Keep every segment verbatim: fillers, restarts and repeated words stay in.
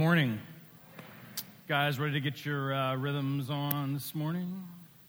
morning. Guys, ready to get your uh, rhythms on this morning?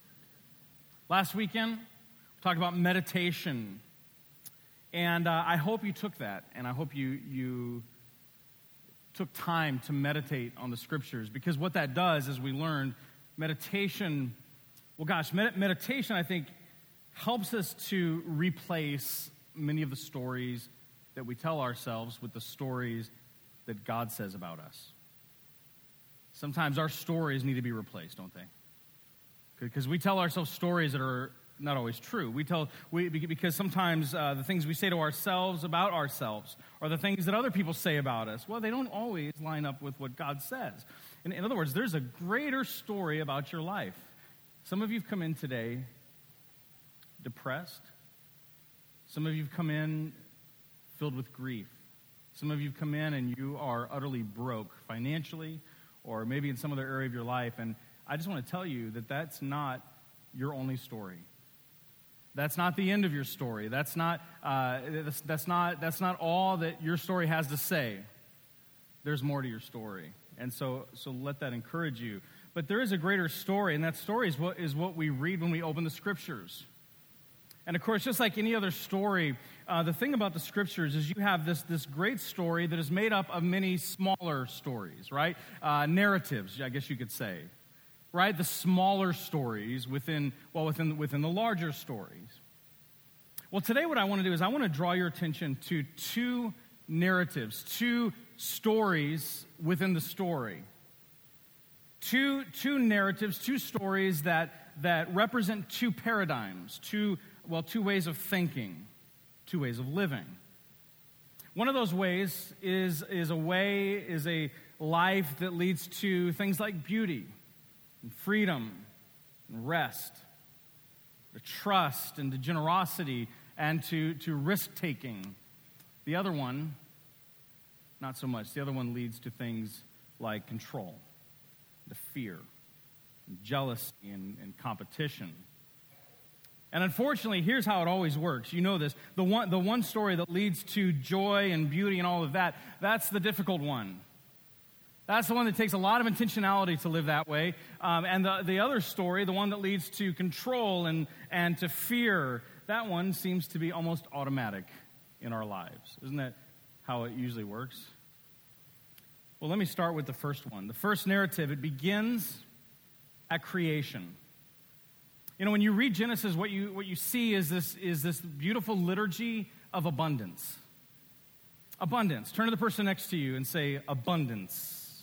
Last weekend, we talked about meditation. And uh, I hope you took that, and I hope you, you took time to meditate on the Scriptures, because what that does, as we learned, meditation, well, gosh, med- meditation, I think, helps us to replace many of the stories that we tell ourselves with the stories that God says about us. Sometimes our stories need to be replaced, don't they? Because we tell ourselves stories that are not always true. We tell we because sometimes uh, the things we say to ourselves about ourselves, or the things that other people say about us, well, they don't always line up with what God says. In, in other words, there's a greater story about your life. Some of you've come in today depressed. Some of you've come in filled with grief. Some of you come in and you are utterly broke financially, or maybe in some other area of your life. And I just want to tell you that that's not your only story. That's not the end of your story. That's not uh, that's, that's not that's not all that your story has to say. There's more to your story, and so so let that encourage you. But there is a greater story, and that story is what is what we read when we open the Scriptures. And of course, just like any other story, uh, the thing about the Scriptures is you have this, this great story that is made up of many smaller stories, right? Uh, narratives, I guess you could say, right? The smaller stories within, well, within, within the larger stories. Well, today what I want to do is I want to draw your attention to two narratives, two stories within the story. Two, two narratives, two stories that, that represent two paradigms, two Well, two ways of thinking, two ways of living. One of those ways is, is a way, is a life that leads to things like beauty, and freedom, and rest, to trust, and to generosity, and to, to risk-taking. The other one, not so much. The other one leads to things like control, the fear, and jealousy, and, and competition. And unfortunately, here's how it always works. You know this. The one, the one story that leads to joy and beauty and all of that, that's the difficult one. That's the one that takes a lot of intentionality to live that way. Um, and the, the other story, the one that leads to control and, and to fear, that one seems to be almost automatic in our lives. Isn't that how it usually works? Well, let me start with the first one. The first narrative, it begins at creation. You know, when you read Genesis, what you what you see is this is this beautiful liturgy of abundance. Abundance. Turn to the person next to you and say, abundance.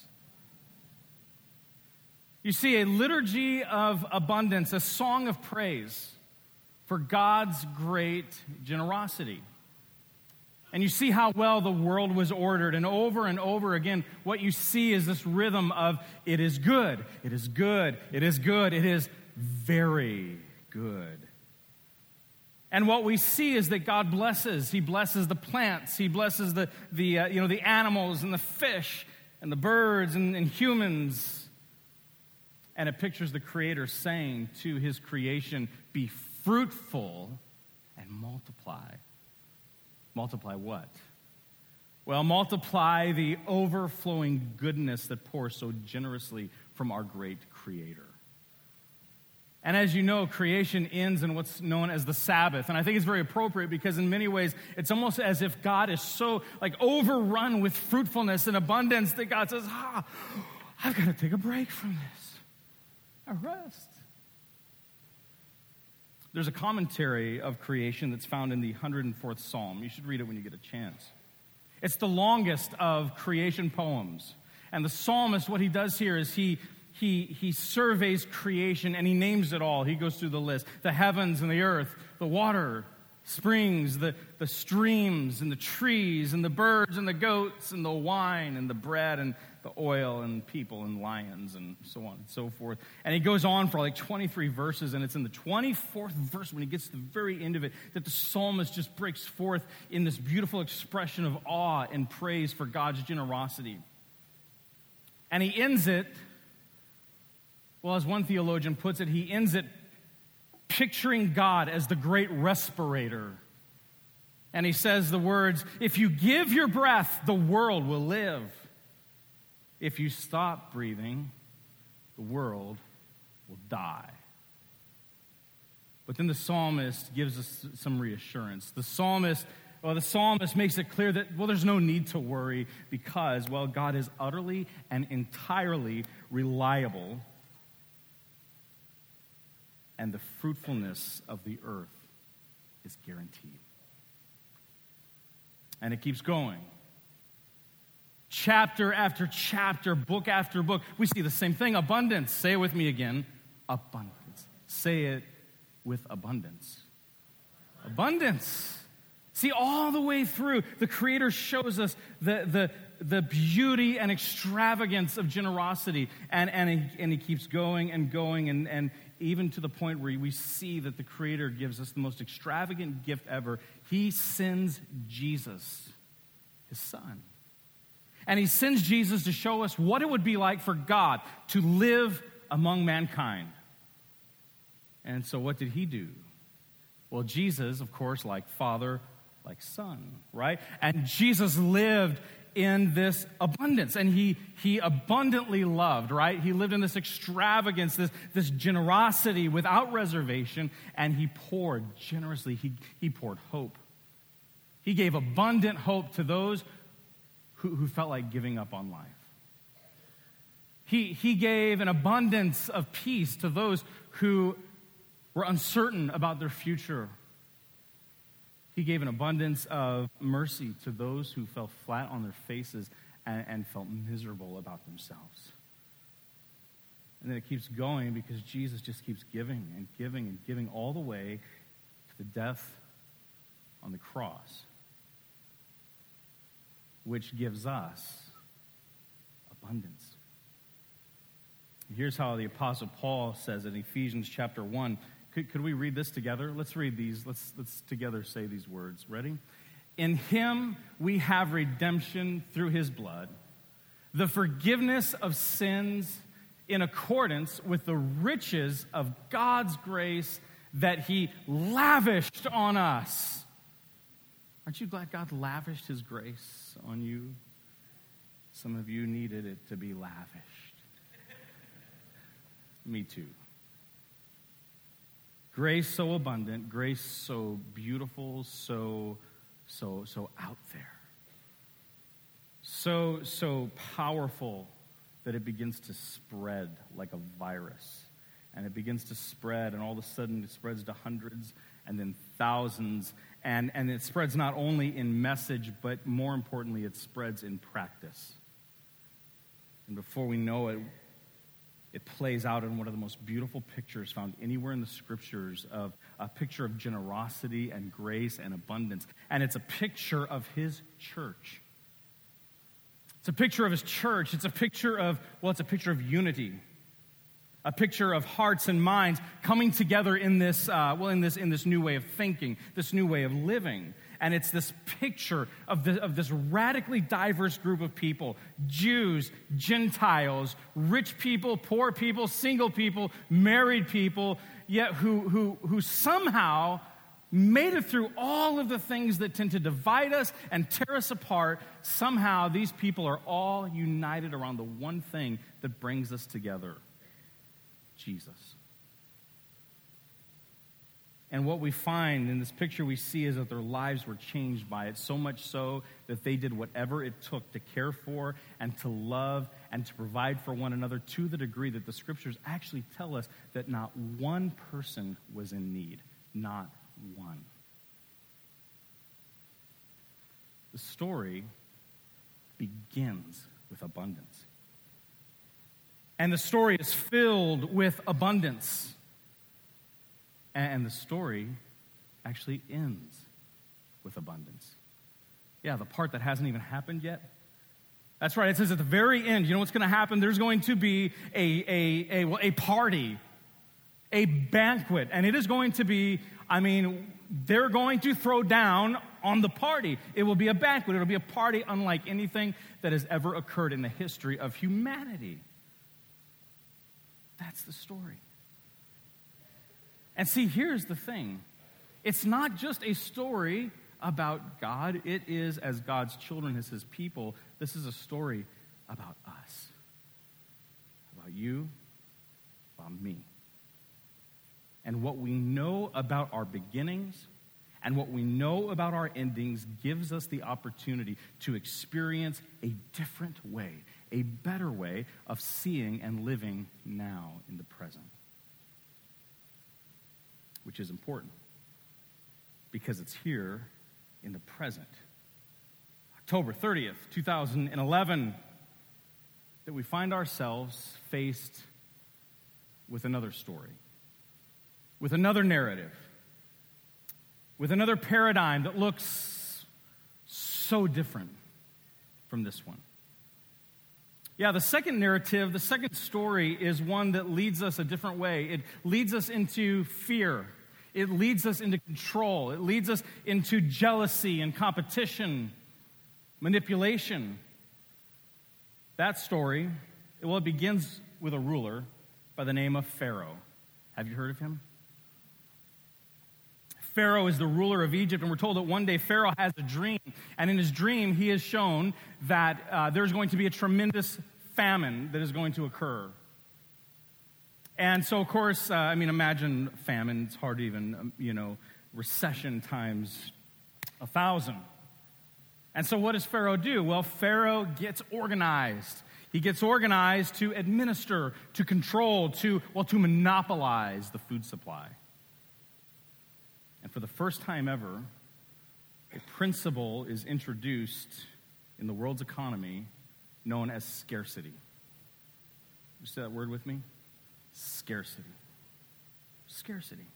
You see a liturgy of abundance, a song of praise for God's great generosity. And you see how well the world was ordered. And over and over again, what you see is this rhythm of it is good, it is good, it is good, it is very good. And what we see is that God blesses. He blesses the plants. He blesses the, the uh, you know, the animals and the fish and the birds and, and humans. And it pictures the Creator saying to His creation, be fruitful and multiply. Multiply what? Well, multiply the overflowing goodness that pours so generously from our great Creator. And as you know, creation ends in what's known as the Sabbath. And I think it's very appropriate because in many ways, it's almost as if God is so like overrun with fruitfulness and abundance that God says, ah, I've got to take a break from this. I rest. There's a commentary of creation that's found in the one hundred fourth Psalm. You should read it when you get a chance. It's the longest of creation poems. And the psalmist, what he does here is he He he surveys creation and he names it all. He goes through the list. The heavens and the earth, the water, springs, the, the streams and the trees and the birds and the goats and the wine and the bread and the oil and people and lions and so on and so forth. And he goes on for like twenty-three verses, and it's in the twenty-fourth verse when he gets to the very end of it that the psalmist just breaks forth in this beautiful expression of awe and praise for God's generosity. And he ends it, well, as one theologian puts it, he ends it picturing God as the great respirator. And he says the words, if you give your breath, the world will live. If you stop breathing, the world will die. But then the psalmist gives us some reassurance. The psalmist, well, the psalmist makes it clear that, well, there's no need to worry because, well, God is utterly and entirely reliable, and the fruitfulness of the earth is guaranteed. And it keeps going. Chapter after chapter, book after book, we see the same thing. Abundance. Say it with me again. Abundance. Say it with abundance. Abundance. See, all the way through, the Creator shows us the, the, the beauty and extravagance of generosity. And, and, he, and he keeps going and going, and, and even to the point where we see that the Creator gives us the most extravagant gift ever. He sends Jesus, his Son. And he sends Jesus to show us what it would be like for God to live among mankind. And so what did he do? Well, Jesus, of course, like Father, like Son, right? And Jesus lived in this abundance, and he he abundantly loved, right? He lived in this extravagance, this, this generosity without reservation, and he poured generously. He, he poured hope. He gave abundant hope to those who, who felt like giving up on life. He, he gave an abundance of peace to those who were uncertain about their future. He gave an abundance of mercy to those who fell flat on their faces and, and felt miserable about themselves. And then it keeps going because Jesus just keeps giving and giving and giving all the way to the death on the cross, which gives us abundance. Here's how the Apostle Paul says in Ephesians chapter one. Could, could we read this together? Let's read these. Let's, let's together say these words. Ready? In him we have redemption through his blood, the forgiveness of sins in accordance with the riches of God's grace that he lavished on us. Aren't you glad God lavished his grace on you? Some of you needed it to be lavished. Me too. Grace so abundant, grace so beautiful, so, so, so out there. So, so powerful that it begins to spread like a virus. And it begins to spread, and all of a sudden it spreads to hundreds and then thousands. And, and it spreads not only in message, but more importantly, it spreads in practice. And before we know it, it plays out in one of the most beautiful pictures found anywhere in the scriptures of a picture of generosity and grace and abundance. And it's a picture of his church. It's a picture of his church. It's a picture of, well, it's a picture of unity. A picture of hearts and minds coming together in this, uh, well, in this in this new way of thinking, this new way of living. And it's this picture of, the, of this radically diverse group of people: Jews, Gentiles, rich people, poor people, single people, married people, yet who who who somehow made it through all of the things that tend to divide us and tear us apart. Somehow these people are all united around the one thing that brings us together: Jesus. And what we find in this picture we see is that their lives were changed by it, so much so that they did whatever it took to care for and to love and to provide for one another, to the degree that the scriptures actually tell us that not one person was in need. Not one. The story begins with abundance. And the story is filled with abundance. And the story actually ends with abundance. Yeah, the part that hasn't even happened yet. That's right. It says at the very end, you know what's going to happen? There's going to be a, a, a, well, a party, a banquet. And it is going to be, I mean, they're going to throw down on the party. It will be a banquet. It will be a party unlike anything that has ever occurred in the history of humanity. That's the story. And see, here's the thing. It's not just a story about God. It is, as God's children, as his people, this is a story about us, about you, about me. And what we know about our beginnings and what we know about our endings gives us the opportunity to experience a different way, a better way of seeing and living now in the present. Which is important because it's here in the present. October thirtieth, two thousand eleven, that we find ourselves faced with another story, with another narrative, with another paradigm that looks so different from this one. Yeah, the second narrative, the second story is one that leads us a different way. It leads us into fear. It leads us into control. It leads us into jealousy and competition, manipulation. That story, well, it begins with a ruler by the name of Pharaoh. Have you heard of him? Pharaoh is the ruler of Egypt, and we're told that one day Pharaoh has a dream, and in his dream he is shown that uh, there's going to be a tremendous famine that is going to occur. And so, of course, uh, I mean, imagine famine. It's hard to even, um, you know, recession times a thousand. And so what does Pharaoh do? Well, Pharaoh gets organized. He gets organized to administer, to control, to, well, to monopolize the food supply. And for the first time ever, a principle is introduced in the world's economy known as scarcity. You say that word with me? Scarcity. Scarcity.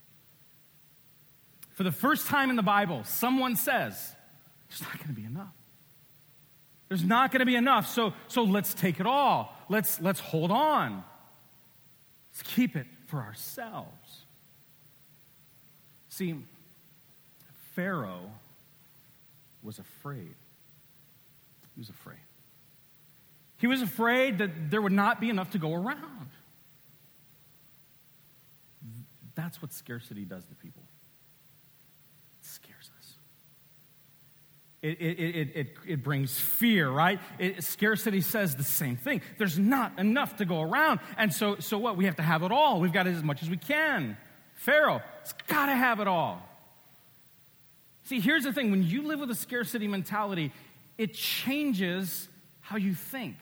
For the first time in the Bible, someone says, there's not going to be enough. There's not going to be enough, so, so let's take it all. Let's, let's hold on. Let's keep it for ourselves. See, Pharaoh was afraid. He was afraid. He was afraid that there would not be enough to go around. That's what scarcity does to people. It scares us. It, it, it, it, it brings fear, right? It, scarcity says the same thing. There's not enough to go around. And so, so what? We have to have it all. We've got it as much as we can. Pharaoh has got to have it all. See, here's the thing. When you live with a scarcity mentality, it changes how you think.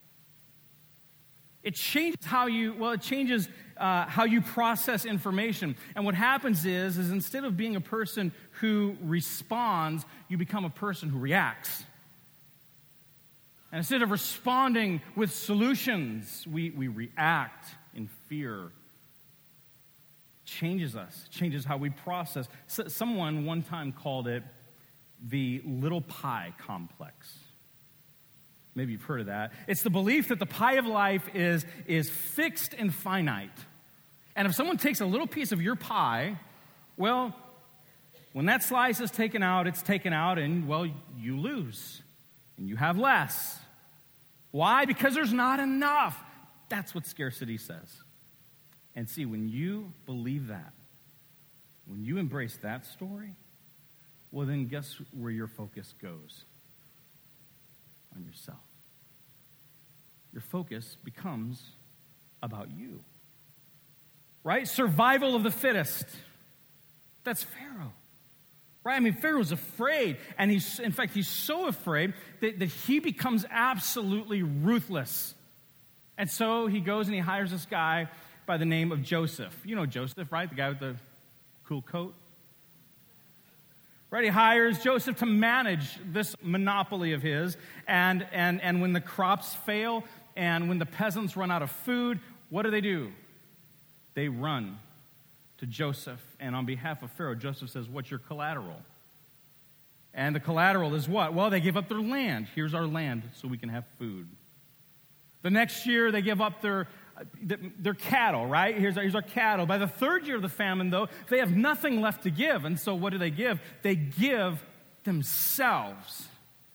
It changes how you, well, it changes uh, how you process information. And what happens is, is instead of being a person who responds, you become a person who reacts. And instead of responding with solutions, we, we react in fear. Changes us, changes how we process. So, someone one time called it the little pie complex. Maybe you've heard of that. It's the belief that the pie of life is, is fixed and finite. And if someone takes a little piece of your pie, well, when that slice is taken out, it's taken out, and, well, you lose. And you have less. Why? Because there's not enough. That's what scarcity says. And see, when you believe that, when you embrace that story, well, then guess where your focus goes? On yourself. Your focus becomes about you. Right? Survival of the fittest. That's Pharaoh. Right? I mean, Pharaoh's afraid. And he's, in fact, he's so afraid that, that he becomes absolutely ruthless. And so he goes and he hires this guy by the name of Joseph. You know Joseph, right? The guy with the cool coat. Right? He hires Joseph to manage this monopoly of his. And, and, and when the crops fail and when the peasants run out of food, what do they do? They run to Joseph. And on behalf of Pharaoh, Joseph says, what's your collateral? And the collateral is what? Well, they give up their land. Here's our land so we can have food. The next year, they give up their Their cattle, right? Here's our, here's our cattle. By the third year of the famine, though, they have nothing left to give. And so what do they give? They give themselves.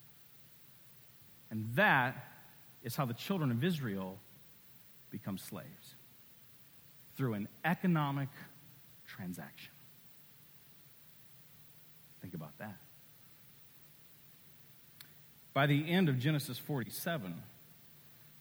And that is how the children of Israel become slaves. Through an economic transaction. Think about that. By the end of Genesis forty-seven,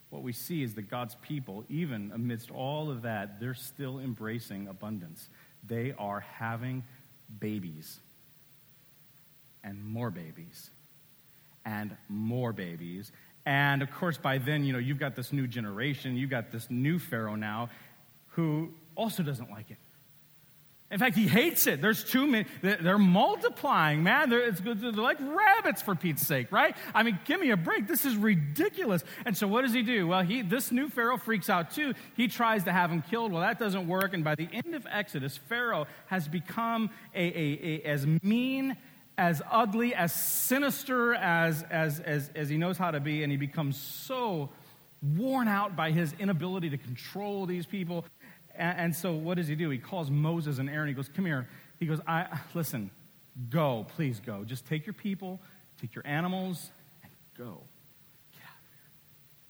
what we see is that God's people, even amidst all of that, they're still embracing abundance. They are having babies and more babies and more babies. And of course, by then, you know, you've got this new generation, you've got this new Pharaoh now who also doesn't like it. In fact, he hates it. There's too many. They're multiplying, man. They're, it's, they're like rabbits, for Pete's sake, right? I mean, give me a break. This is ridiculous. And so what does he do? Well, he this new Pharaoh freaks out too. He tries to have him killed. Well, that doesn't work. And by the end of Exodus, Pharaoh has become a, a, a as mean, as ugly, as sinister as, as, as, as he knows how to be. And he becomes so worn out by his inability to control these people. And so what does he do? He calls Moses and Aaron. He goes, come here. He goes, I listen, go, please go. Just take your people, take your animals, and go. Get out of here.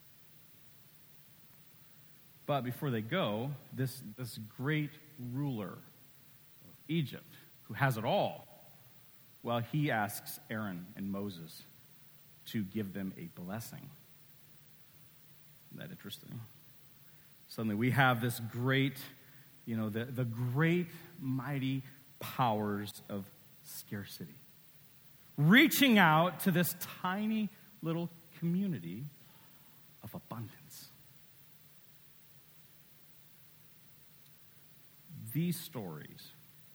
But before they go, this, this great ruler of Egypt, who has it all, well, he asks Aaron and Moses to give them a blessing. Isn't that interesting? Suddenly we have this great, you know, the, the great, mighty powers of scarcity, reaching out to this tiny little community of abundance. These stories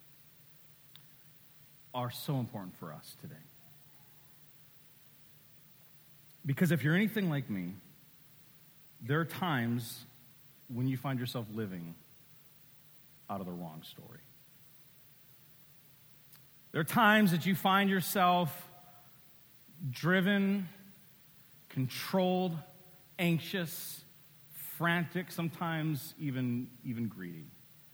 are so important for us today. Because if you're anything like me, there are times when you find yourself living out of the wrong story. There are times that you find yourself driven, controlled, anxious, frantic, sometimes even, even greedy.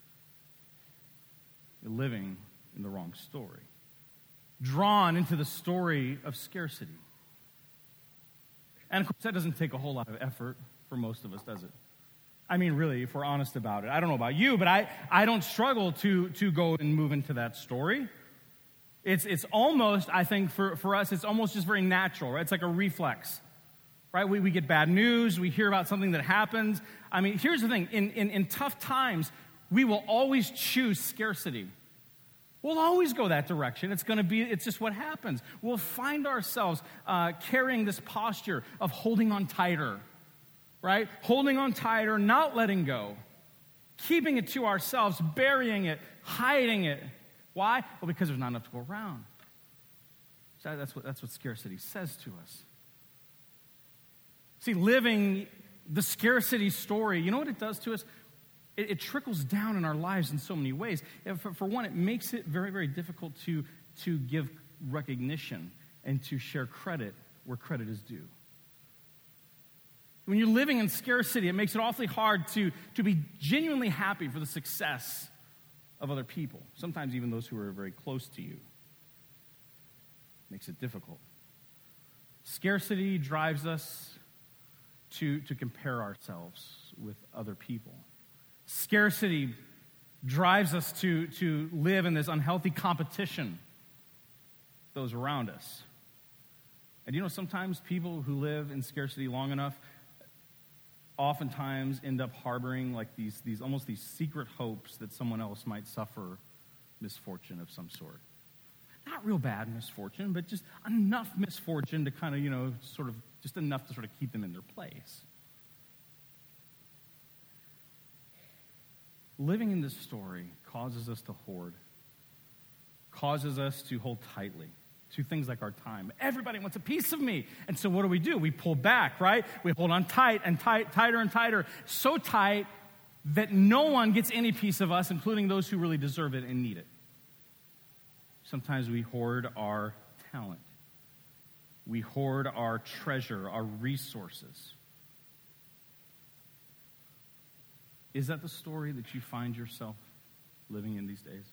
You're living in the wrong story. Drawn into the story of scarcity. And of course, that doesn't take a whole lot of effort for most of us, does it? I mean, really, if we're honest about it. I don't know about you, but I, I don't struggle to, to go and move into that story. It's it's almost, I think, for, for us, it's almost just very natural, right? It's like a reflex, right? We, we get bad news. We hear about something that happens. I mean, here's the thing. In, in, in tough times, we will always choose scarcity. We'll always go that direction. It's going to be, it's just what happens. We'll find ourselves uh, carrying this posture of holding on tighter, right? Holding on tighter, not letting go, keeping it to ourselves, burying it, hiding it. Why? Well, because there's not enough to go around. So that's what, that's what scarcity says to us. See, living the scarcity story, you know what it does to us? It, it trickles down in our lives in so many ways. For, for one, it makes it very, very difficult to, to give recognition and to share credit where credit is due. When you're living in scarcity, it makes it awfully hard to, to be genuinely happy for the success of other people, sometimes even those who are very close to you. Makes it difficult. Scarcity drives us to, to compare ourselves with other people. Scarcity drives us to, to live in this unhealthy competition with those around us. And you know, sometimes people who live in scarcity long enough oftentimes end up harboring like these, these almost these secret hopes that someone else might suffer misfortune of some sort. Not real bad misfortune, but just enough misfortune to kind of, you know, sort of, just enough to sort of keep them in their place. Living in this story causes us to hoard, causes us to hold tightly to things like our time. Everybody wants a piece of me. And so what do we do? We pull back, right? We hold on tight and tight, tighter and tighter, so tight that no one gets any piece of us, including those who really deserve it and need it. Sometimes we hoard our talent. We hoard our treasure, our resources. Is that the story that you find yourself living in these days?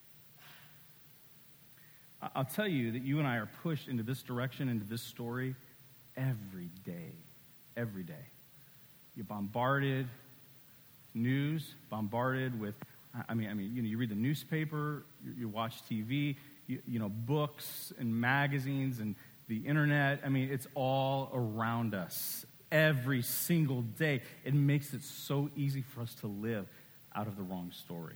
I'll tell you that you and I are pushed into this direction, into this story, every day. Every day. You're bombarded news, bombarded with, I mean, I mean, you know, you read the newspaper, you, you watch T V, you, you know, books and magazines and the internet. I mean, it's all around us every single day. It makes it so easy for us to live out of the wrong story.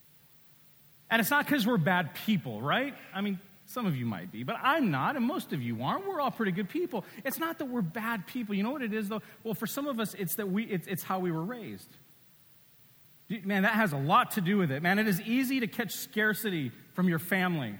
And it's not because we're bad people, right? I mean, some of you might be, but I'm not, and most of you aren't. We're all pretty good people. It's not that we're bad people. You know what it is, though? Well, for some of us, it's that we it's, it's how we were raised. Man, that has a lot to do with it. Man, it is easy to catch scarcity from your family.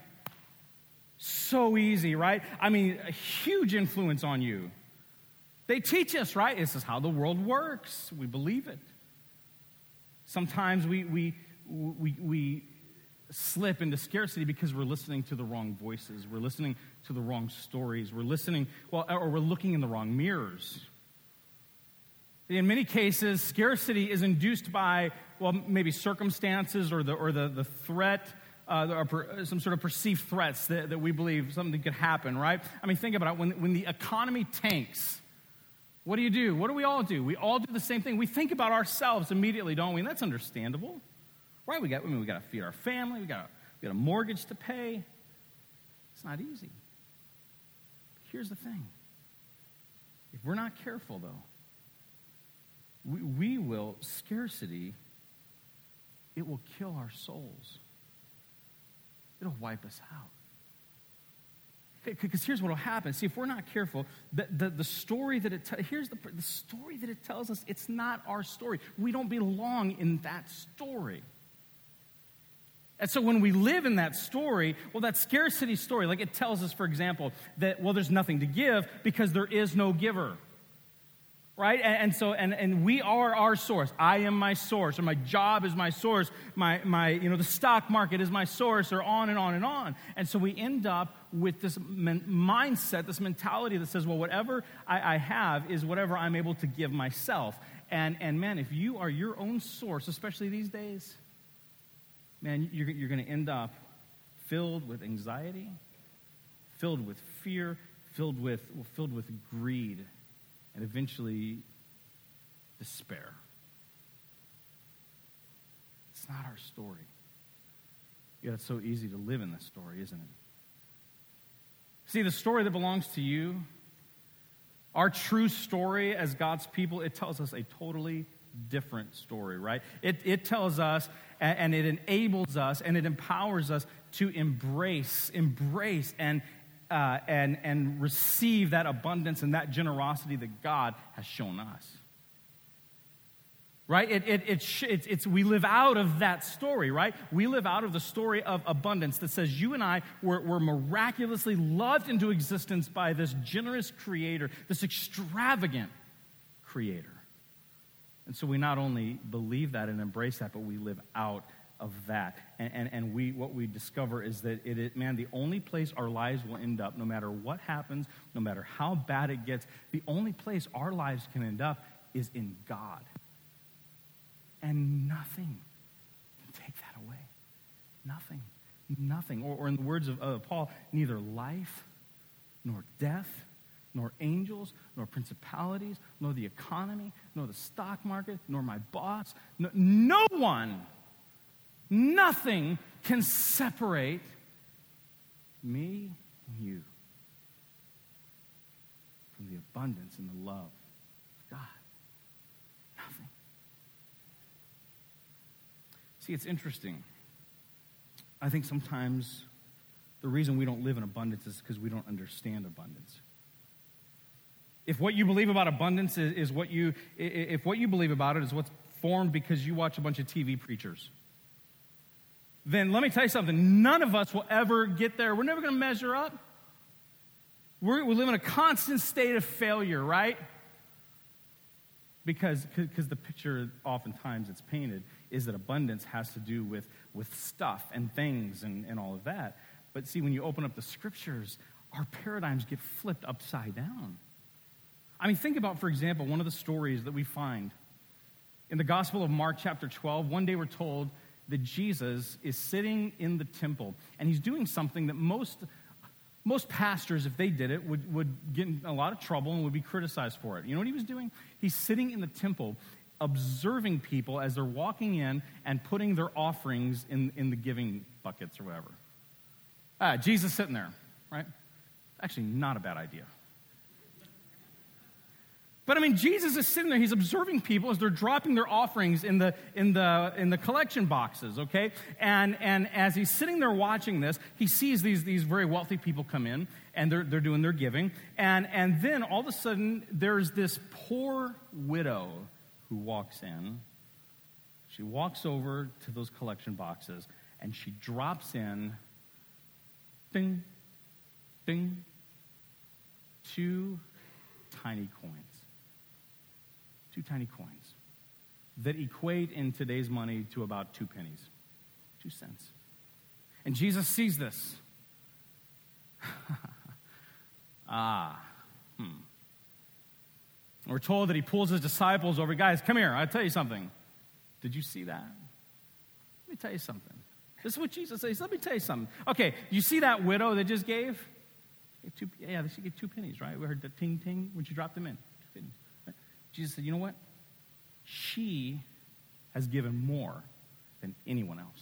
So easy, right? I mean, a huge influence on you. They teach us, right? This is how the world works. We believe it. Sometimes we we we we slip into scarcity because we're listening to the wrong voices. We're listening to the wrong stories. We're listening, well, or we're looking in the wrong mirrors. In many cases, scarcity is induced by, well, maybe circumstances or the or the, the threat, uh, or per, some sort of perceived threats that, that we believe something could happen, right? I mean, think about it. When, when the economy tanks, what do you do? What do we all do? We all do the same thing. We think about ourselves immediately, don't we? And that's understandable, right? We got, I mean, we got to feed our family. We got, we got a mortgage to pay. It's not easy. But here's the thing. If we're not careful, though, we, we will, scarcity, it will kill our souls. It'll wipe us out. Because here's what will happen. See, if we're not careful, the, the, the story that it te- here's the, the story that it tells us, it's not our story. We don't belong in that story. And so when we live in that story, well, that scarcity story, like it tells us, for example, that, well, there's nothing to give because there is no giver. Right? And, and so, and, and we are our source. I am my source, or my job is my source. My, my, you know, the stock market is my source, or on and on and on. And so we end up with this men- mindset, this mentality that says, well, whatever I, I have is whatever I'm able to give myself. And, and man, if you are your own source, especially these days, man, you're, you're going to end up filled with anxiety, filled with fear, filled with, well, filled with greed, and eventually despair. It's not our story. Yet it's so easy to live in this story, isn't it? See, the story that belongs to you, our true story as God's people, it tells us a totally different story, right? It, it tells us, and, and it enables us, and it empowers us to embrace, embrace, and Uh, and, and receive that abundance and that generosity that God has shown us. Right? It, it, it, it's, it's, we live out of that story, right? We live out of the story of abundance that says you and I were, were miraculously loved into existence by this generous creator, this extravagant creator. And so we not only believe that and embrace that, but we live out of that. And, and, and we what we discover is that, it, it, man, the only place our lives will end up, no matter what happens, no matter how bad it gets, the only place our lives can end up is in God. And nothing can take that away. Nothing. Nothing. Or, or in the words of uh, Paul, neither life, nor death, nor angels, nor principalities, nor the economy, nor the stock market, nor my boss, no, no one, nothing can separate me and you from the abundance and the love of God. Nothing. See, it's interesting. I think sometimes the reason we don't live in abundance is because we don't understand abundance. If what you believe about abundance is, is what you, if what you believe about it is what's formed because you watch a bunch of T V preachers, then let me tell you something. None of us will ever get there. We're never going to measure up. We're, we live in a constant state of failure, right? Because because the picture oftentimes it's painted is that abundance has to do with, with stuff and things and, and all of that. But see, when you open up the scriptures, our paradigms get flipped upside down. I mean, think about, for example, one of the stories that we find in the Gospel of Mark chapter twelve. One day we're told that Jesus is sitting in the temple, and he's doing something that most most pastors, if they did it, would, would get in a lot of trouble and would be criticized for it. You know what he was doing? He's sitting in the temple, observing people as they're walking in and putting their offerings in, in the giving buckets or whatever. Ah, Jesus sitting there, right? Actually, not a bad idea. But I mean, Jesus is sitting there. He's observing people as they're dropping their offerings in the in the in the collection boxes. Okay, and and as he's sitting there watching this, he sees these these very wealthy people come in, and they're they're doing their giving, and and then all of a sudden there's this poor widow who walks in. She walks over to those collection boxes, and she drops in, ding, ding, two tiny coins. Two tiny coins that equate in today's money to about two pennies, two cents. And Jesus sees this. ah, hmm. We're told that he pulls his disciples over. Guys, come here. I'll tell you something. Did you see that? Let me tell you something. This is what Jesus says. Let me tell you something. Okay, you see that widow that just gave? gave two, yeah, she gave two pennies, right? We heard the ting ting when she dropped them in. Two pennies. Jesus said, you know what? She has given more than anyone else.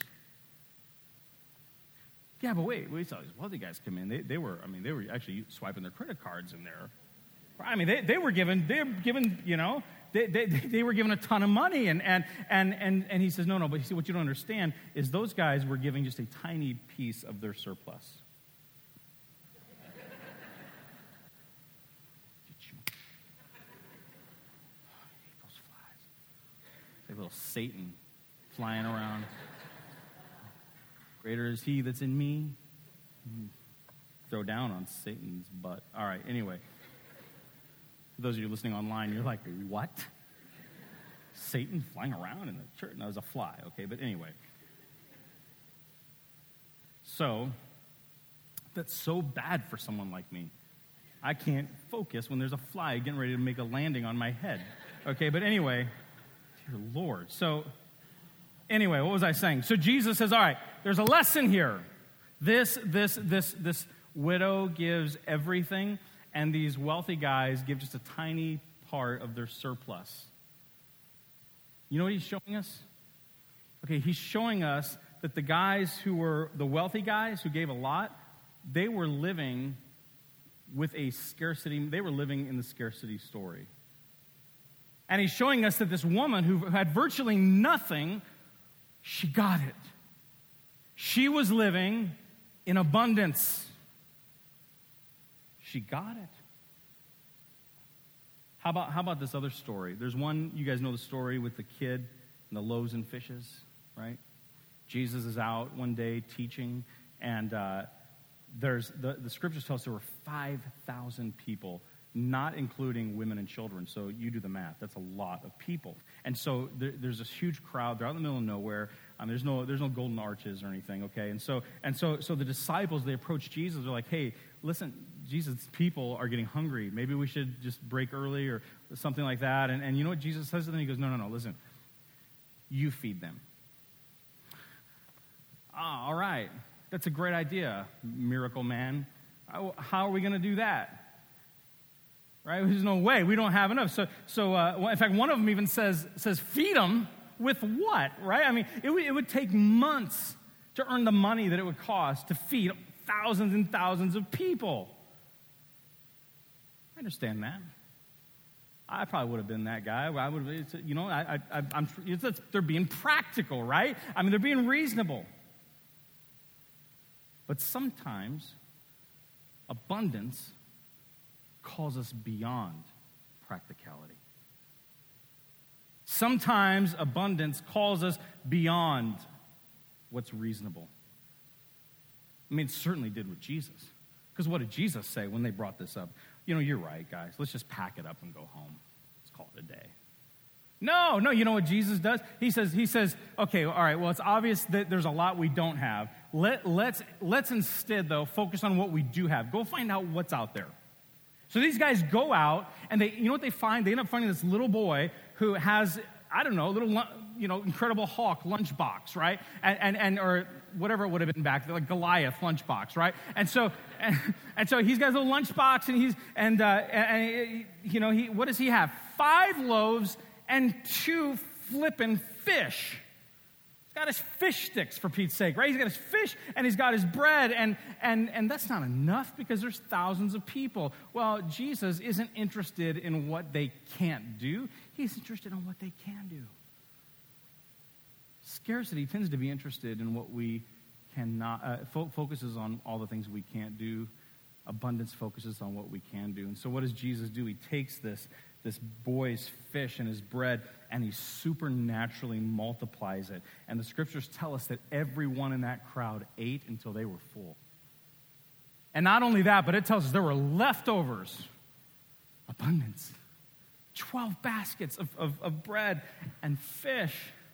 Yeah, but wait, we saw these wealthy guys come in. They, they were, I mean, they were actually swiping their credit cards in there. I mean, they, they were given, they were given, you know, they, they, they were given a ton of money. And, and, and, and, and he says, no, no, but you see, what you don't understand is those guys were giving just a tiny piece of their surplus. Little Satan flying around. Greater is he that's in me. Throw down on Satan's butt. All right, anyway. For those of you listening online, you're like, what? Satan flying around in the church? No, it was a fly, okay? But anyway. So, that's so bad for someone like me. I can't focus when there's a fly getting ready to make a landing on my head. Okay, but anyway... Dear Lord. So, anyway, what was I saying? So Jesus says, all right, there's a lesson here. This, this, this, this widow gives everything, and these wealthy guys give just a tiny part of their surplus. You know what he's showing us? Okay, he's showing us that the guys who were the wealthy guys who gave a lot, they were living with a scarcity, they were living in the scarcity story. And he's showing us that this woman who had virtually nothing, she got it. She was living in abundance. She got it. How about, how about this other story? There's one, you guys know the story with the kid and the loaves and fishes, right? Jesus is out one day teaching, and uh, there's the, the scriptures tell us there were five thousand people, not including women and children. So you do the math. That's a lot of people. And so there, there's this huge crowd. They're out in the middle of nowhere. Um, there's no there's no golden arches or anything, okay? And so and so so the disciples, they approach Jesus. They're like, hey, listen, Jesus, people are getting hungry. Maybe we should just break early or something like that. And, and you know what Jesus says to them? He goes, no, no, no, listen. You feed them. Ah, all right. That's a great idea, miracle man. How, how are we going to do that? Right? There's no way. We don't have enough. So, so uh, in fact, one of them even says, says, feed them with what? Right? I mean, it, w- it would take months to earn the money that it would cost to feed thousands and thousands of people. I understand that. I probably would have been that guy. I would have, you know, I, I, I'm. It's, it's, they're being practical, right? I mean, they're being reasonable. But sometimes abundance calls us beyond practicality. Sometimes abundance calls us beyond what's reasonable. I mean, it certainly did with Jesus. Because what did Jesus say when they brought this up? You know, you're right, guys. Let's just pack it up and go home. Let's call it a day. No, no, you know what Jesus does? He says, he says, okay, all right, well, it's obvious that there's a lot we don't have. Let, let's, let's instead, though, focus on what we do have. Go find out what's out there. So these guys go out, and they, you know what they find? They end up finding this little boy who has, I don't know, a little, you know, Incredible Hulk lunchbox, right? And, and, and or whatever it would have been back then, like Goliath lunchbox, right? And so, and, and so he's got a little lunchbox, and he's, and, uh, and you know, he, what does he have? Five loaves and two flippin' fish. got his fish sticks, for Pete's sake, right? He's got his fish and he's got his bread, and, and, and that's not enough because there's thousands of people. Well, Jesus isn't interested in what they can't do. He's interested in what they can do. Scarcity tends to be interested in what we cannot, uh, fo- focuses on all the things we can't do. Abundance focuses on what we can do. And so what does Jesus do? He takes this, this boy's fish and his bread, and he supernaturally multiplies it. And the scriptures tell us that everyone in that crowd ate until they were full. And not only that, but it tells us there were leftovers. Abundance. Twelve baskets of, of, of bread and fish.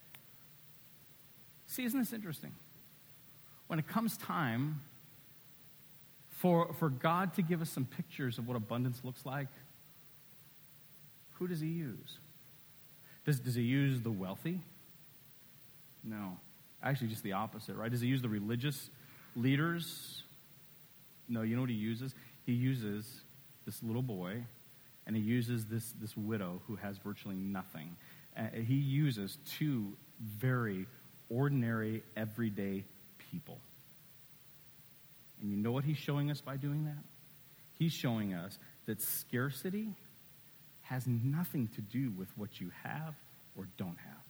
See, isn't this interesting? When it comes time for, for God to give us some pictures of what abundance looks like, who does he use? Does, does he use the wealthy? No. Actually, just the opposite, right? Does he use the religious leaders? No, you know what he uses? He uses this little boy, and he uses this, this widow who has virtually nothing. Uh, he uses two very ordinary, everyday people. And you know what he's showing us by doing that? He's showing us that scarcity has nothing to do with what you have or don't have.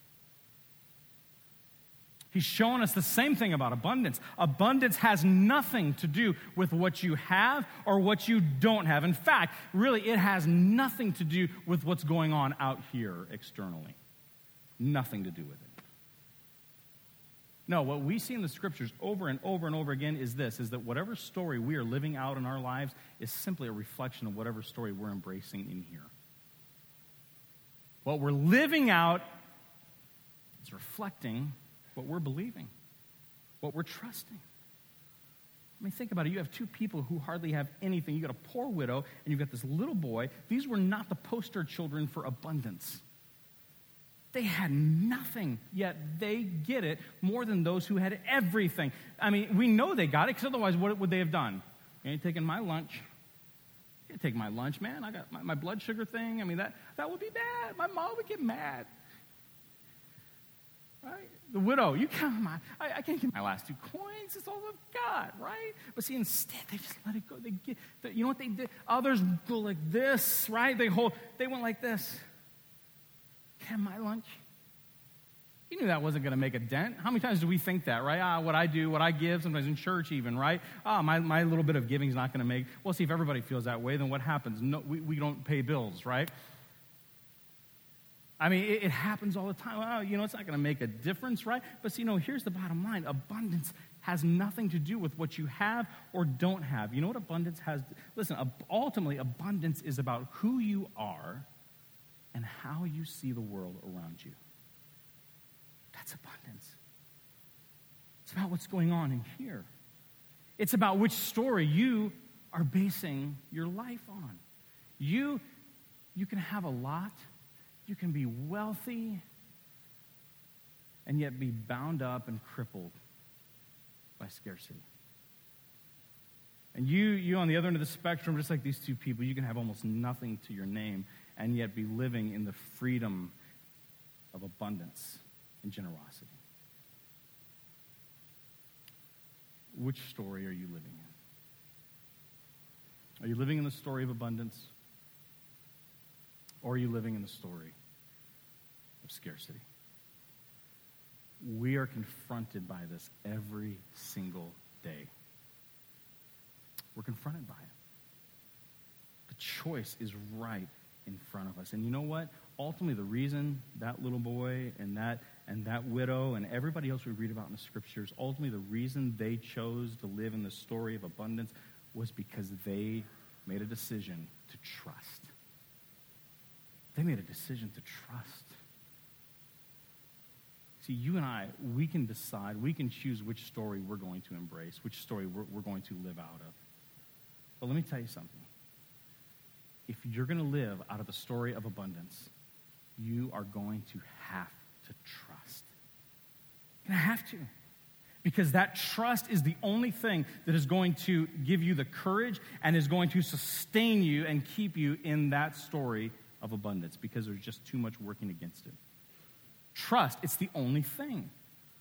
He's showing us the same thing about abundance. Abundance has nothing to do with what you have or what you don't have. In fact, really, it has nothing to do with what's going on out here externally. Nothing to do with it. No, what we see in the scriptures over and over and over again is this, is that whatever story we are living out in our lives is simply a reflection of whatever story we're embracing in here. What we're living out is reflecting what we're believing, what we're trusting. I mean, think about it. You have two people who hardly have anything. You've got a poor widow, and you've got this little boy. These were not the poster children for abundance. They had nothing, yet they get it more than those who had everything. I mean, we know they got it, because otherwise what would they have done? You ain't taking my lunch. You can't take my lunch, man. I got my, my blood sugar thing. I mean, that, that would be bad. My mom would get mad. Right? The widow, you can't, my, I, I can't get my last two coins. It's all I've got, right? But see, instead, they just let it go. They get, they, you know what they did? Others go like this, right? They hold, they went like this. Have my lunch? You knew that wasn't going to make a dent. How many times do we think that, right? Ah, what I do, what I give, sometimes in church even, right? Ah, my, my little bit of giving is not going to make... Well, see, if everybody feels that way, then what happens? No, we, we don't pay bills, right? I mean, it, it happens all the time. Oh, you know, it's not going to make a difference, right? But see, you know, here's the bottom line. Abundance has nothing to do with what you have or don't have. You know what abundance has? Listen, ultimately, abundance is about who you are and how you see the world around you. That's abundance. It's about what's going on in here. It's about which story you are basing your life on. You, you can have a lot, you can be wealthy, and yet be bound up and crippled by scarcity. And you, you on the other end of the spectrum, just like these two people, you can have almost nothing to your name and yet be living in the freedom of abundance and generosity. Which story are you living in? Are you living in the story of abundance? Or are you living in the story of scarcity? We are confronted by this every single day. We're confronted by it. The choice is right in front of us. And you know what? Ultimately, the reason that little boy and that and that widow and everybody else we read about in the scriptures, ultimately the reason they chose to live in the story of abundance was because they made a decision to trust. They made a decision to trust. See, you and I, we can decide, we can choose which story we're going to embrace, which story we're, we're going to live out of. But let me tell you something. If you're going to live out of the story of abundance, you are going to have to trust. You're going to have to. Because that trust is the only thing that is going to give you the courage and is going to sustain you and keep you in that story of abundance, because there's just too much working against it. Trust, it's the only thing.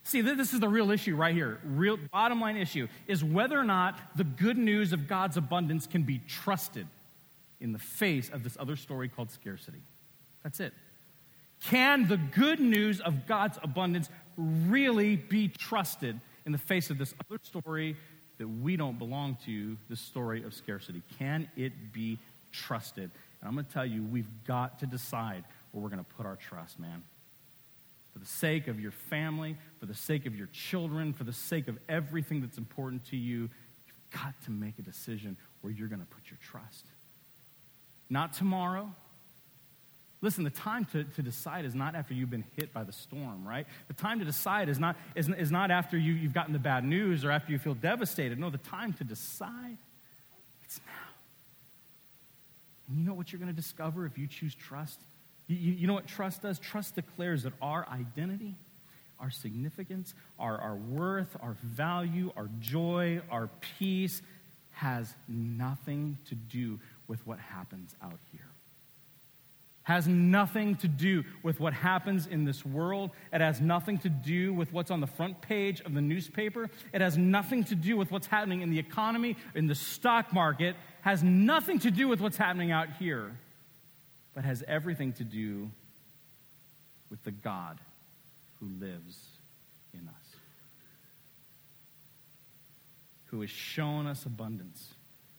See, this is the real issue right here. Real bottom line issue is whether or not the good news of God's abundance can be trusted in the face of this other story called scarcity. That's it. Can the good news of God's abundance really be trusted in the face of this other story that we don't belong to, the story of scarcity? Can it be trusted? And I'm going to tell you, we've got to decide where we're going to put our trust, man. For the sake of your family, for the sake of your children, for the sake of everything that's important to you, you've got to make a decision where you're going to put your trust. Not tomorrow. Listen, the time to, to decide is not after you've been hit by the storm, right? The time to decide is not, is, is not after you, you've gotten the bad news or after you feel devastated. No, the time to decide, it's now. And you know what you're going to discover if you choose trust? You, you, you know what trust does? Trust declares that our identity, our significance, our, our worth, our value, our joy, our peace has nothing to do with what happens out here. Has nothing to do with what happens in this world. It has nothing to do with what's on the front page of the newspaper. It has nothing to do with what's happening in the economy, in the stock market. Has nothing to do with what's happening out here, but has everything to do with the God who lives in us, who has shown us abundance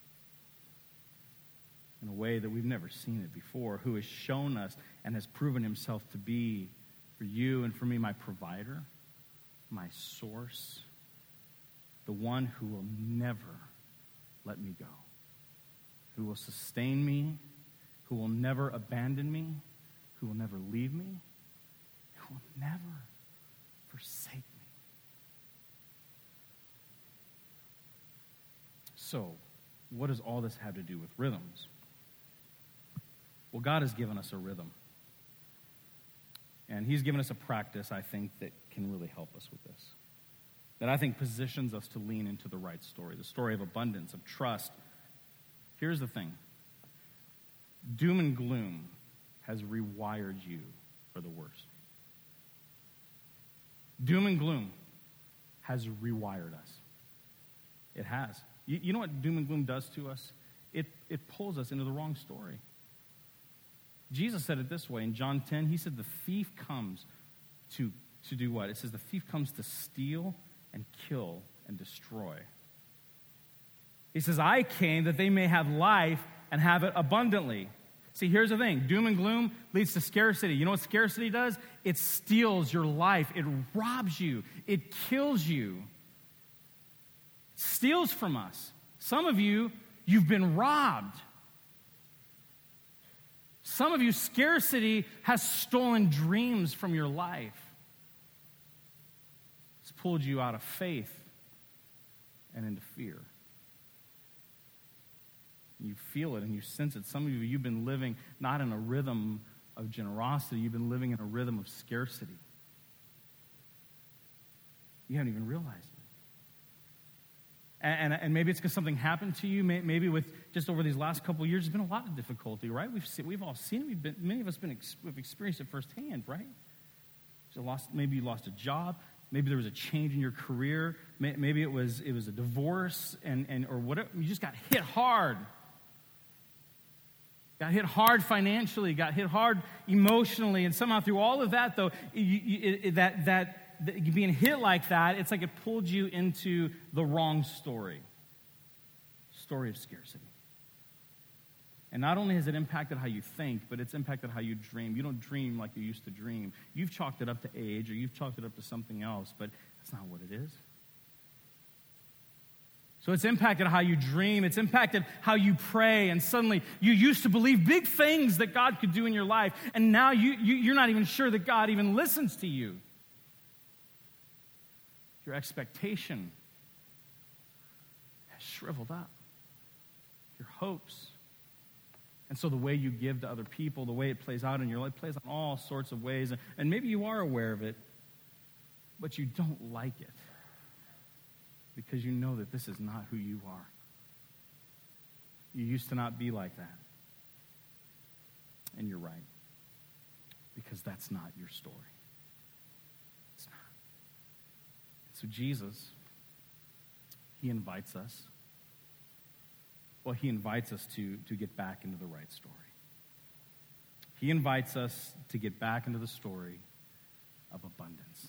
in a way that we've never seen it before, who has shown us and has proven himself to be, for you and for me, my provider, my source, the one who will never let me go, who will sustain me, who will never abandon me, who will never leave me, who will never forsake me. So, what does all this have to do with rhythms? Well, God has given us a rhythm. And he's given us a practice, I think, that can really help us with this. That I think positions us to lean into the right story, the story of abundance, of trust. Here's the thing. Doom and gloom has rewired you for the worse. Doom and gloom has rewired us. It has. You, you know what doom and gloom does to us? It, it pulls us into the wrong story. Jesus said it this way in John ten. He said the thief comes to, to do what? It says the thief comes to steal and kill and destroy. He says, I came that they may have life and have it abundantly. See, here's the thing. Doom and gloom leads to scarcity. You know what scarcity does? It steals your life. It robs you. It kills you. It steals from us. Some of you, you've been robbed. Some of you, scarcity has stolen dreams from your life. It's pulled you out of faith and into fear. You feel it and you sense it. Some of you, you've been living not in a rhythm of generosity. You've been living in a rhythm of scarcity. You haven't even realized it. And, and, and maybe it's because something happened to you. Maybe with just over these last couple of years, there's been a lot of difficulty, right? We've seen, we've all seen it. We've been, many of us been we've experienced it firsthand, right? So lost, maybe you lost a job. Maybe there was a change in your career. Maybe it was it was a divorce, and, and or whatever. You just got hit hard. Got hit hard financially. Got hit hard emotionally, and somehow through all of that, though, you, you, it, that that. Being hit like that, it's like it pulled you into the wrong story. Story of scarcity. And not only has it impacted how you think, but it's impacted how you dream. You don't dream like you used to dream. You've chalked it up to age, or you've chalked it up to something else, but that's not what it is. So it's impacted how you dream. It's impacted how you pray. And suddenly you used to believe big things that God could do in your life, and now you, you, you're not even sure that God even listens to you. Your expectation has shriveled up. Your hopes. And so the way you give to other people, the way it plays out in your life, plays on all sorts of ways. And maybe you are aware of it, but you don't like it because you know that this is not who you are. You used to not be like that. And you're right, because that's not your story. It's not. So Jesus, he invites us. Well, he invites us to, to get back into the right story. He invites us to get back into the story of abundance.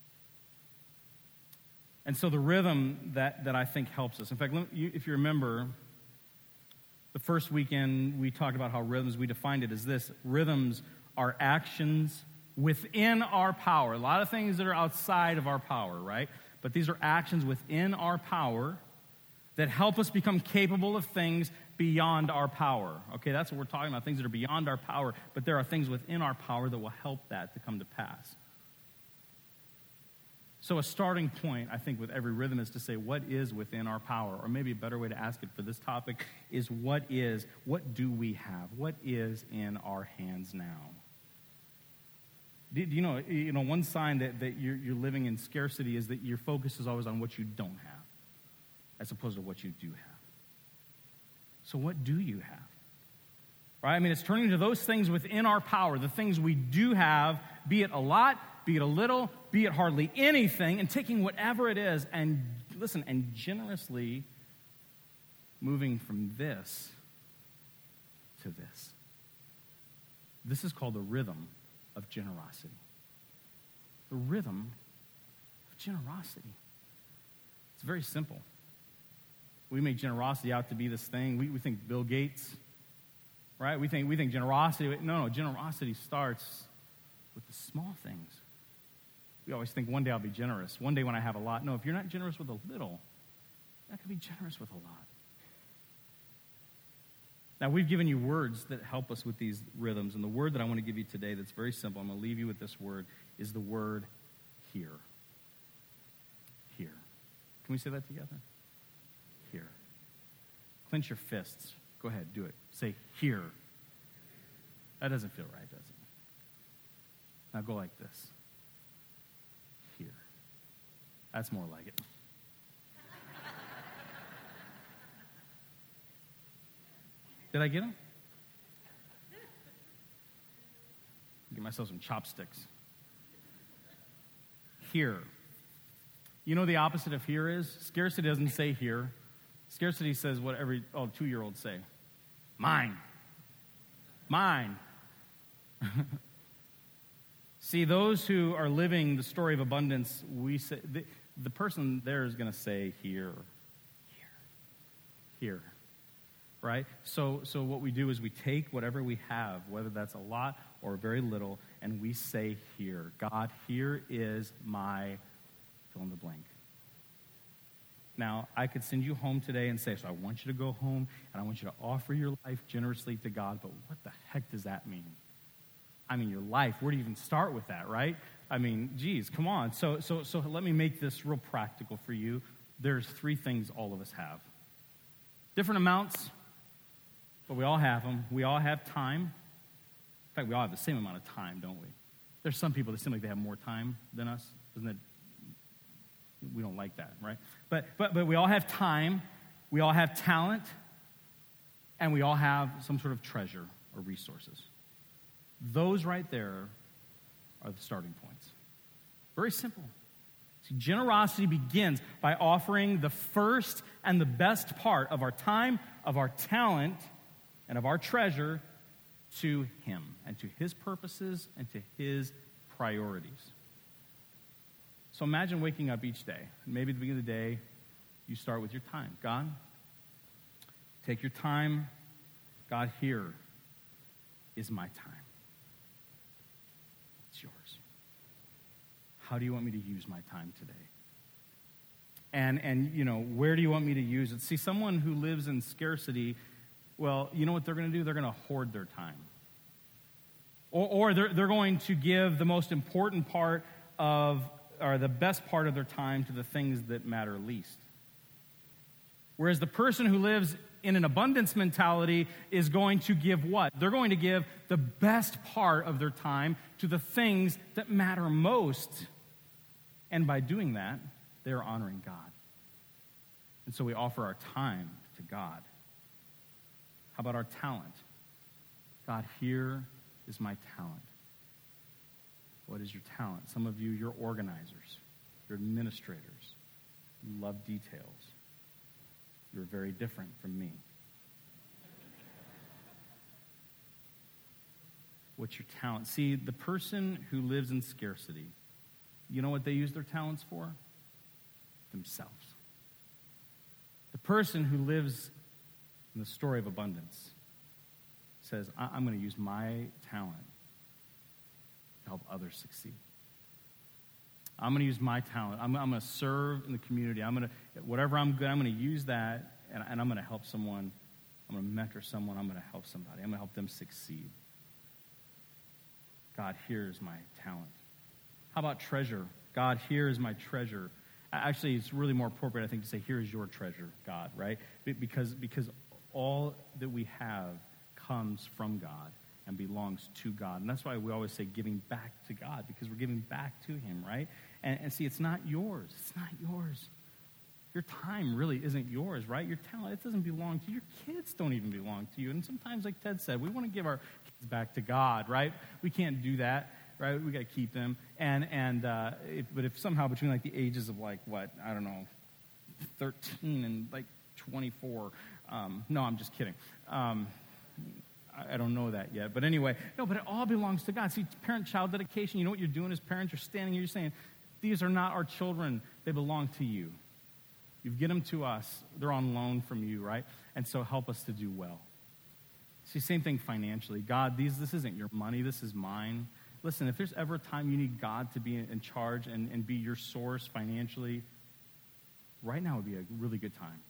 And so the rhythm that, that I think helps us. In fact, let, you, if you remember, the first weekend we talked about how rhythms, we defined it as this. Rhythms are actions within our power. A lot of things that are outside of our power, right? But these are actions within our power that help us become capable of things beyond our power. Okay, that's what we're talking about, things that are beyond our power, but there are things within our power that will help that to come to pass. So a starting point, I think, with every rhythm is to say, what is within our power? Or maybe a better way to ask it for this topic is, what is, what do we have? What is in our hands now? Do you know, you know, one sign that, that you're, you're living in scarcity is that your focus is always on what you don't have, as opposed to what you do have. So what do you have? Right? I mean, it's turning to those things within our power, the things we do have, be it a lot, be it a little, be it hardly anything, and taking whatever it is and, listen, and generously moving from this to this. This is called the rhythm of generosity. The rhythm of generosity. It's very simple. We make generosity out to be this thing. We, we think Bill Gates, right? We think we think generosity. No, no, generosity starts with the small things. We always think one day I'll be generous. One day when I have a lot. No, if you're not generous with a little, you're not going to be generous with a lot. Now, we've given you words that help us with these rhythms, and the word that I want to give you today that's very simple, I'm going to leave you with this word, is the word here. Here. Can we say that together? Here. Clench your fists. Go ahead, do it. Say here. That doesn't feel right, does it? Now go like this. Here. That's more like it. Did I get him? Get myself some chopsticks. Here. You know the opposite of here is? Scarcity doesn't say here. Scarcity says what every oh, two-year-olds say. Mine. Mine. See, those who are living the story of abundance, we say the, the person there is going to say here. Here. Here. Right? So so what we do is we take whatever we have, whether that's a lot or very little, and we say here. God, here is my fill in the blank. Now, I could send you home today and say, so I want you to go home, and I want you to offer your life generously to God, but what the heck does that mean? I mean, your life, where do you even start with that, right? I mean, geez, come on. So so so let me make this real practical for you. There's three things all of us have. Different amounts, but we all have them. We all have time. In fact, we all have the same amount of time, don't we? There's some people that seem like they have more time than us. Doesn't it? We don't like that, right? But but but we all have time. We all have talent. And we all have some sort of treasure or resources. Those right there are the starting points. Very simple. See, generosity begins by offering the first and the best part of our time, of our talent, and of our treasure to Him and to His purposes and to His priorities. So imagine waking up each day. Maybe at the beginning of the day, you start with your time. God, take your time. God, here is my time. It's yours. How do you want me to use my time today? And, and you know, where do you want me to use it? See, someone who lives in scarcity, well, you know what they're going to do? They're going to hoard their time. Or, or they're, they're going to give the most important part of, or the best part of their time to the things that matter least. Whereas the person who lives in an abundance mentality is going to give what? They're going to give the best part of their time to the things that matter most. And by doing that, they're honoring God. And so we offer our time to God. How about our talent? God, here is my talent. What is your talent? Some of you, you're organizers. You're administrators. You love details. You're very different from me. What's your talent? See, the person who lives in scarcity, you know what they use their talents for? Themselves. The person who lives in the story of abundance says, I- I'm going to use my talent to help others succeed. I'm going to use my talent. I'm, I'm going to serve in the community. I'm going to, whatever I'm good, I'm going to use that, and, and I'm going to help someone. I'm going to mentor someone. I'm going to help somebody. I'm going to help them succeed. God, here's my talent. How about treasure? God, here is my treasure. Actually, it's really more appropriate, I think, to say, here is your treasure, God, right? Because, because all that we have comes from God and belongs to God. And that's why we always say giving back to God, because we're giving back to him, right? And, and see, it's not yours. It's not yours. Your time really isn't yours, right? Your talent, it doesn't belong to you. Your kids don't even belong to you. And sometimes, like Ted said, we want to give our kids back to God, right? We can't do that, right? We got to keep them. And and uh, if, but if somehow between like the ages of like what I don't know, thirteen and like twenty-four, um, no, I'm just kidding. Um, I, I don't know that yet, but anyway, no. But it all belongs to God. See, parent-child dedication. You know what you're doing as parents? You're standing here, you're saying, these are not our children. They belong to you. You've given them to us. They're on loan from you, right? And so help us to do well. See, same thing financially. God, these this isn't your money. This is mine. Listen, if there's ever a time you need God to be in charge and, and be your source financially, right now would be a really good time.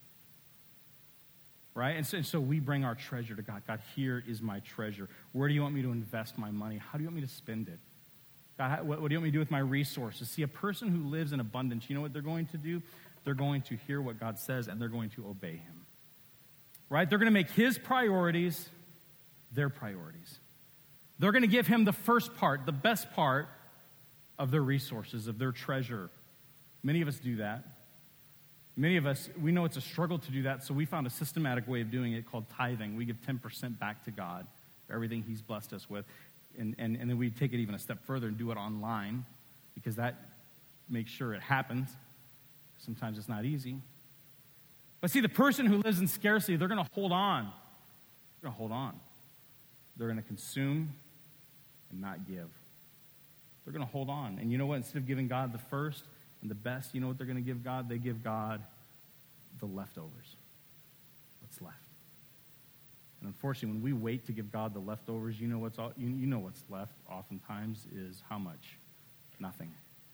Right? And so, and so we bring our treasure to God. God, here is my treasure. Where do you want me to invest my money? How do you want me to spend it? God, what, what do you want me to do with my resources? See, a person who lives in abundance, you know what they're going to do? They're going to hear what God says, and they're going to obey him. Right? They're going to make his priorities their priorities. They're going to give him the first part, the best part of their resources, of their treasure. Many of us do that. Many of us, we know it's a struggle to do that, so we found a systematic way of doing it called tithing. We give ten percent back to God for everything he's blessed us with. And, and, and then we take it even a step further and do it online, because that makes sure it happens. Sometimes it's not easy. But see, the person who lives in scarcity, they're going to hold on. They're going to hold on. They're going to consume and not give. They're going to hold on. And you know what? Instead of giving God the first and the best, you know what they're going to give God? They give God the leftovers. What's left. And unfortunately, when we wait to give God the leftovers, you know what's all, you, you know what's left oftentimes is how much? Nothing.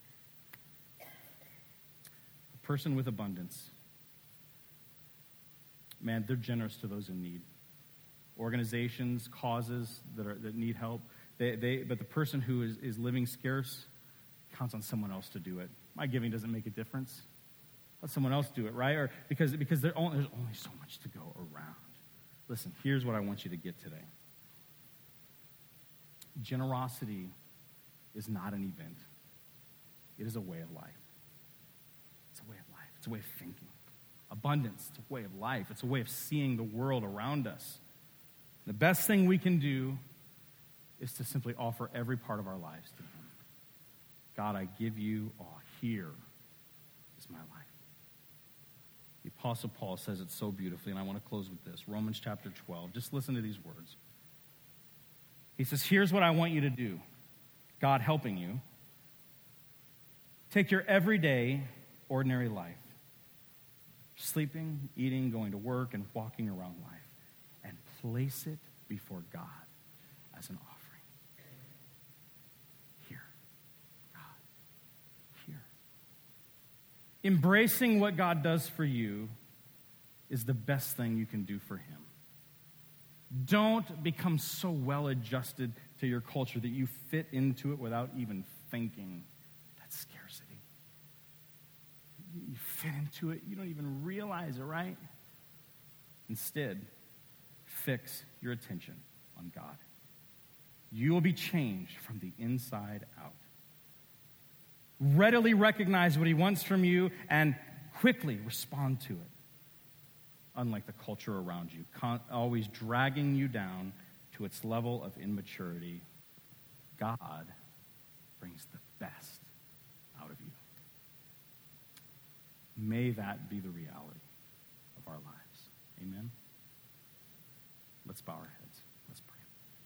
A person with abundance, man, they're generous to those in need. Organizations, causes that are that need help, they, they but the person who is, is living scarce counts on someone else to do it. My giving doesn't make a difference. Let someone else do it, right? Or because because there only, there's only so much to go around. Listen, here's what I want you to get today. Generosity is not an event. It is a way of life. It's a way of life. It's a way of thinking. Abundance, it's a way of life. It's a way of seeing the world around us. The best thing we can do is to simply offer every part of our lives to him. God, I give you all. Here is my life. The Apostle Paul says it so beautifully, and I want to close with this. Romans chapter twelve. Just listen to these words. He says, here's what I want you to do. God helping you. Take your everyday, ordinary life. Sleeping, eating, going to work, and walking around life. And place it before God as an offering. Here. God. Here. Embracing what God does for you is the best thing you can do for him. Don't become so well adjusted to your culture that you fit into it without even thinking. That's scarcity. You fit into it, you don't even realize it, right? Instead, fix your attention on God. You will be changed from the inside out. Readily recognize what he wants from you and quickly respond to it. Unlike the culture around you, con- always dragging you down to its level of immaturity, God brings the best out of you. May that be the reality of our lives. Amen? Let's bow our heads. Let's pray.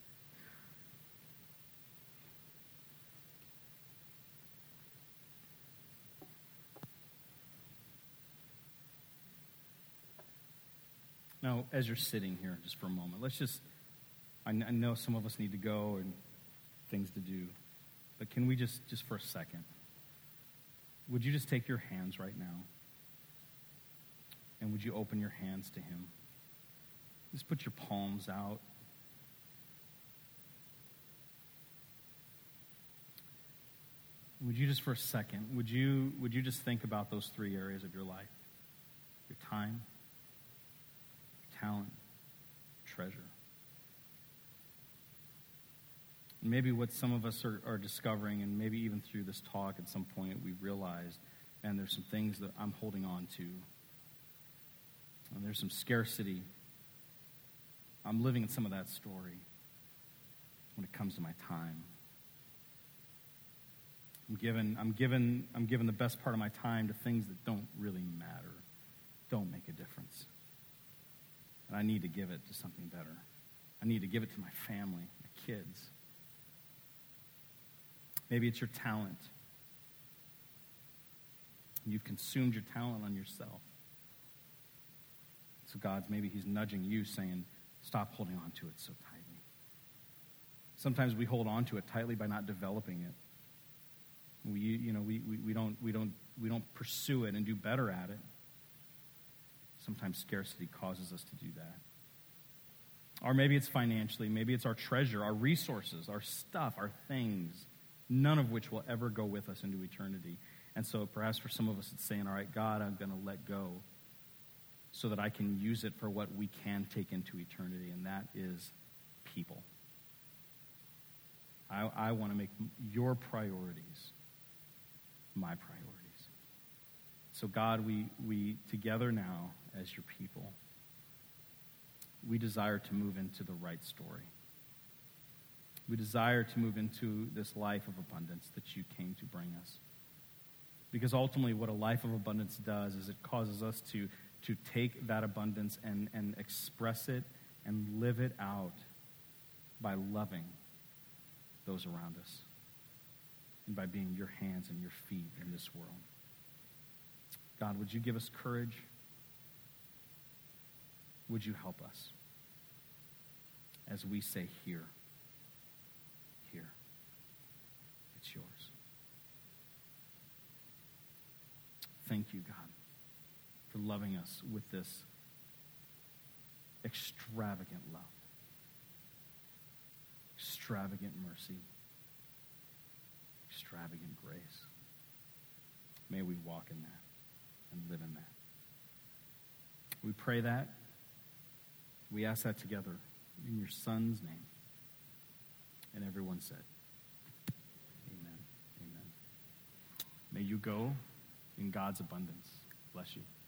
Now, as you're sitting here just for a moment, let's just, I, I know some of us need to go and things to do, but can we just, just for a second, would you just take your hands right now and would you open your hands to him? Just put your palms out. Would you just for a second, would you, would you just think about those three areas of your life? Your time, talent, treasure. And maybe what some of us are, are discovering, and maybe even through this talk at some point we realized, and there's some things that I'm holding on to. And there's some scarcity. I'm living in some of that story when it comes to my time. I'm given, I'm given, I'm given the best part of my time to things that don't really matter, don't make a difference. And I need to give it to something better. I need to give it to my family, my kids. Maybe it's your talent. You've consumed your talent on yourself. So God's, maybe he's nudging you saying, stop holding on to it so tightly. Sometimes we hold on to it tightly by not developing it. We, you know, we, we, we don't we don't we don't pursue it and do better at it. Sometimes scarcity causes us to do that. Or maybe it's financially, maybe it's our treasure, our resources, our stuff, our things, none of which will ever go with us into eternity. And so perhaps for some of us it's saying, all right, God, I'm going to let go so that I can use it for what we can take into eternity, and that is people. I, I want to make your priorities my priorities. So God, we, we together now as your people, we desire to move into the right story. We desire to move into this life of abundance that you came to bring us. Because ultimately what a life of abundance does is it causes us to, to take that abundance and, and express it and live it out by loving those around us and by being your hands and your feet in this world. God, would you give us courage? Would you help us as we say, here, here, it's yours. Thank you, God, for loving us with this extravagant love, extravagant mercy, extravagant grace. May we walk in that and live in that. We pray that. We ask that together in your Son's name. And everyone said, amen, amen. May you go in God's abundance. Bless you.